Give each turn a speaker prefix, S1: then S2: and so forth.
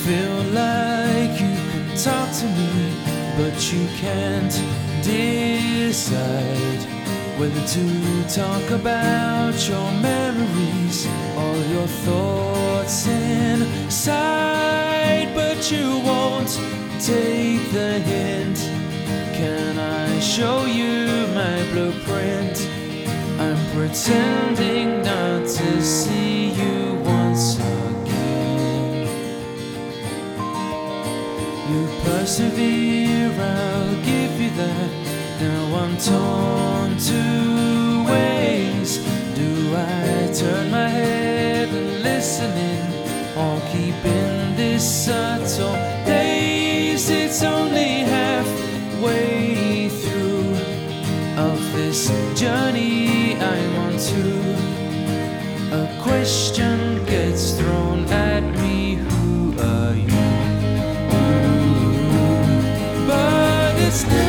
S1: feel like you can talk to me, but you can't decide whether to talk about your memories or your thoughts inside. But you won't take the hint. Can I show you my blueprint? I'm pretending not to see you once again. You persevere, I'll give you that. Now I'm torn two ways. Do I turn my head and listen in, or keep in this subtle haze? It's only halfway through of this journey I'm on to. A question gets thrown at me: who are you? But it's